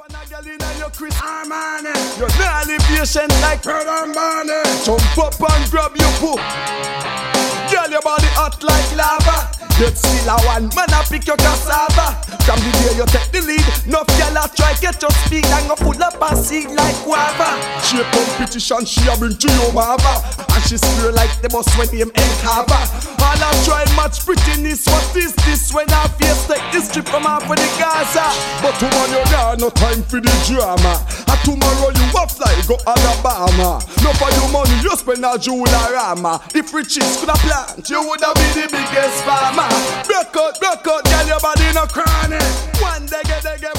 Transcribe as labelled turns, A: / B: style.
A: want a girl in your Chris Armani. You're nearly patient like Pearl Armani. Jump up and grab your book. Girl, your body hot like lava. Yet still a one man a pick your cassava. From the day you take the lead, no girl a try get your speed and go full up and seed like guava. She a competition, she a bring to your mama. And she swear like the boss when him cover. All I try match prettiness, what is this when I face take this trip from out for the Gaza? But woman you got no time for the drama. And tomorrow you a fly go Alabama. No for your money you spend a Jularama. If riches could a plant, you would have be the biggest farmer. Break out, girl, your body no chronic. One day,